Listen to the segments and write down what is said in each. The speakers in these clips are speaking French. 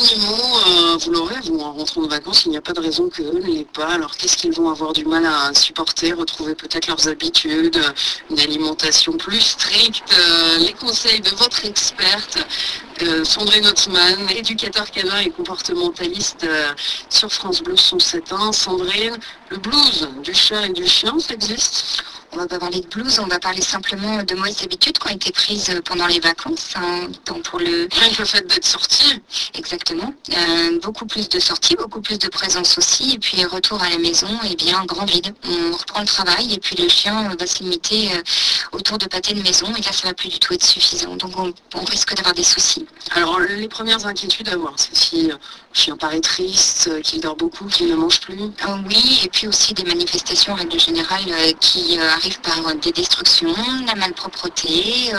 animaux, vous l'aurez, vous, en rentrant de vacances, il n'y a pas de raison qu'eux ne l'aient pas. Alors qu'est-ce qu'ils vont avoir du mal à supporter, retrouver peut-être leurs habitudes, une alimentation plus stricte, les conseils de votre experte, Sandrine Hotzmann, éducateur canin et comportementaliste sur France Bleu 107.1. Sandrine, le blues du chat et du chien, ça existe? On va pas parler de blues, on va parler simplement de mauvaises habitudes qui ont été prises pendant les vacances. Donc pour le fait d'être sorti. Exactement. Beaucoup plus de sorties, beaucoup plus de présence aussi. Et puis retour à la maison, et bien grand vide. On reprend le travail et puis le chien va se limiter autour de pâté de maison. Et là, ça va plus du tout être suffisant. Donc on risque d'avoir des soucis. Alors les premières inquiétudes à avoir, c'est si le chien paraît triste, qu'il dort beaucoup, qu'il ne mange plus. Oui, et puis aussi des manifestations en règle générale qui arrivent par des destructions, la malpropreté.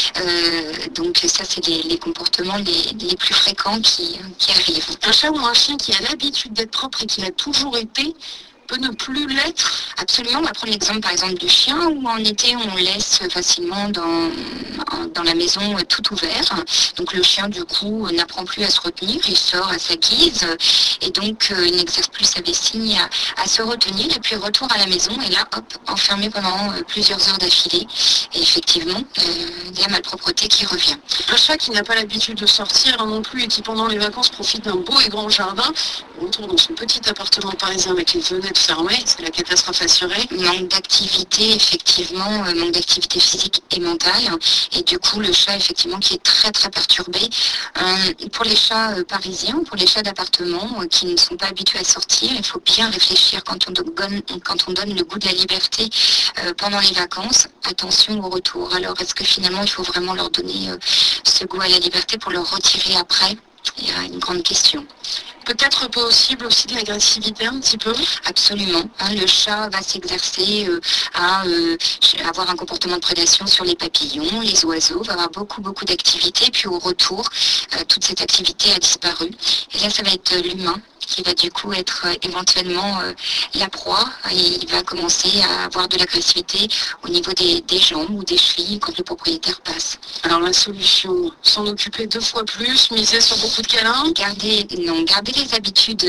Donc ça, c'est les comportements les plus fréquents qui arrivent. Un chat ou un chien qui a l'habitude d'être propre et qui l'a toujours été peut ne plus l'être? Absolument. On va prendre l'exemple par exemple du chien où en été on laisse facilement dans la maison tout ouvert. Donc le chien du coup n'apprend plus à se retenir, il sort à sa guise et donc il n'exerce plus sa vessie à se retenir et puis retour à la maison et là hop, enfermé pendant plusieurs heures d'affilée et effectivement la malpropreté qui revient. Un chat qui n'a pas l'habitude de sortir non plus et qui pendant les vacances profite d'un beau et grand jardin, on retourne dans son petit appartement parisien avec les fenêtres fermées, c'est la catastrophe assurée. Manque d'activité, effectivement, manque d'activité physique et mentale. Et du coup, le chat, effectivement, qui est très, très perturbé. Pour les chats parisiens, pour les chats d'appartement qui ne sont pas habitués à sortir, il faut bien réfléchir quand on donne le goût de la liberté pendant les vacances. Attention au retour. Alors, est-ce que finalement, il faut vraiment leur donner ce goût à la liberté pour leur retirer après? Il y a une grande question. Peut-être possible aussi de l'agressivité un petit peu? Absolument. Le chat va s'exercer à avoir un comportement de prédation sur les papillons, les oiseaux, va avoir beaucoup, beaucoup d'activités. Puis au retour, toute cette activité a disparu. Et là, ça va être l'humain qui va du coup être éventuellement la proie et il va commencer à avoir de l'agressivité au niveau des jambes ou des chevilles quand le propriétaire passe. Alors la solution, s'en occuper 2 fois plus, miser sur beaucoup de câlins? Garder les habitudes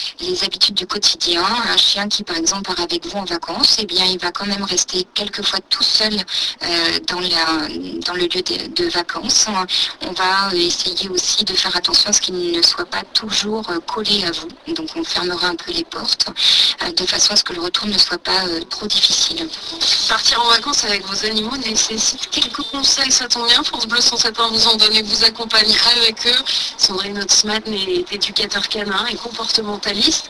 du quotidien. Un chien qui par exemple part avec vous en vacances, eh bien il va quand même rester quelquefois tout seul dans le lieu de vacances. On va essayer aussi de faire attention à ce qu'il ne soit pas toujours collé à vous. Donc on fermera un peu les portes de façon à ce que le retour ne soit pas trop difficile. Partir en vacances avec vos animaux nécessite quelques conseils, ça tombe bien. France Bleu 107.1 vous en donne et vous accompagne avec eux. Sandrine Hotzmann est éducateur canin et comportementaliste.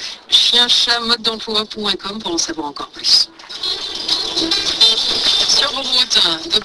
Chien-chat-mode-d'emploi.com pour en savoir encore plus. Sur vos routes.